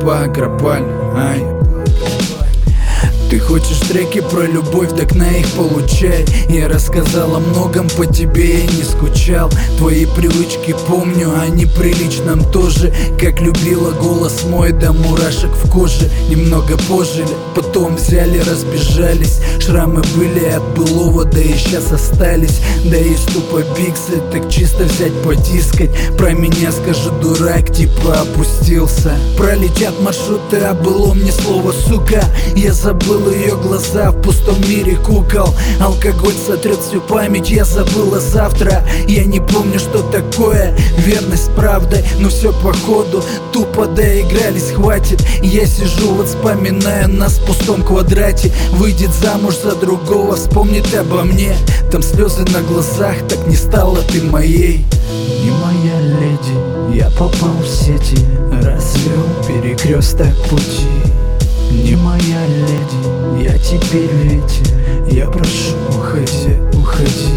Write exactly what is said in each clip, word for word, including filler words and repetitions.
два глобально, ай. Ты хочешь треки про любовь, так на их получай. Я рассказал о многом, по тебе я не скучал. Твои привычки помню, они при личном тоже. Как любила голос мой, до мурашек в коже. Немного пожили, потом взяли, разбежались. Шрамы были от былого, да и сейчас остались. Да и ступа биксы, так чисто взять потискать. Про меня скажи дурак, типа опустился. Пролетят маршруты, а было мне слово сука. Я забыл ее глаза в пустом мире кукол. Алкоголь сотрет всю память, я забыла завтра. Я не помню, что такое верность правдой. Но все походу тупо доигрались, хватит. Я сижу вот вспоминая нас в пустом квадрате. Выйдет замуж за другого, вспомнит обо мне. Там слезы на глазах, так не стала ты моей. Не моя леди, я попал в сети, развел перекресток пути. Не моя леди, я теперь ветер, я прошу, уходи, уходи.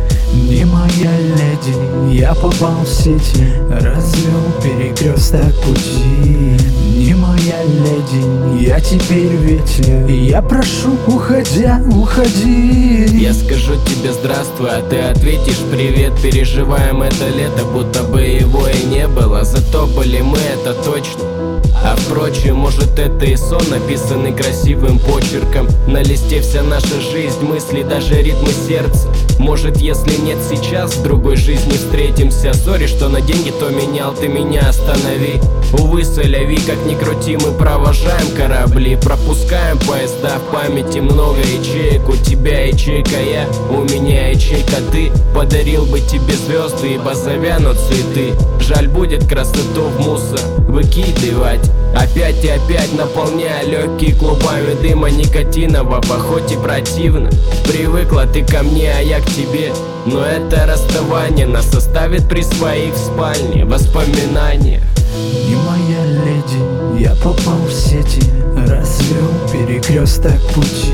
Не моя леди, я попал в сети, развел перекресток пути. Не моя леди, я теперь ветер, я прошу, уходя, уходи. Я скажу тебе здравствуй, а ты ответишь привет. Переживаем это лето, будто бы его и не было. Зато были мы, это точно. А впрочем, может это и сон, написанный красивым почерком. На листе вся наша жизнь, мысли, даже ритмы сердца. Может, если нет сейчас, в другой жизни встретимся. Сори, что на деньги то менял, ты меня останови. Увы, соляви, как ни крути, мы провожаем корабли. Пропускаем поезда, в памяти много ячеек. У тебя ячейка я, у меня ячейка ты. Подарил бы тебе звезды, ибо завянут цветы. Жаль будет красоту в мусор выкидывать. Опять и опять наполняя легкие клубами дыма никотинового, хоть и противно. Привыкла ты ко мне, а я к тебе. Но это расставание нас оставит при своих в спальне воспоминаниях. Не моя леди, я попал в сети, развел перекресток пути.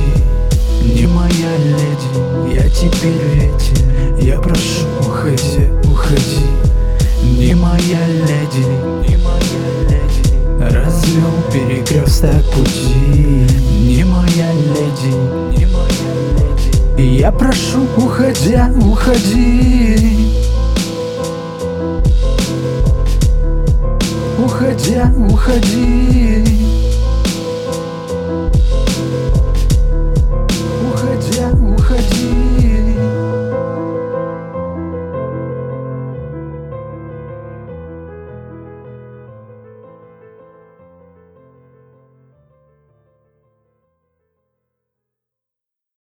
Не моя леди, я теперь ветер, я прошу, уходи, уходи. Не моя леди, не моя леди, развел перекресток пути. Не моя леди, не моя леди, я прошу, уходя, уходи. Уходя, уходи.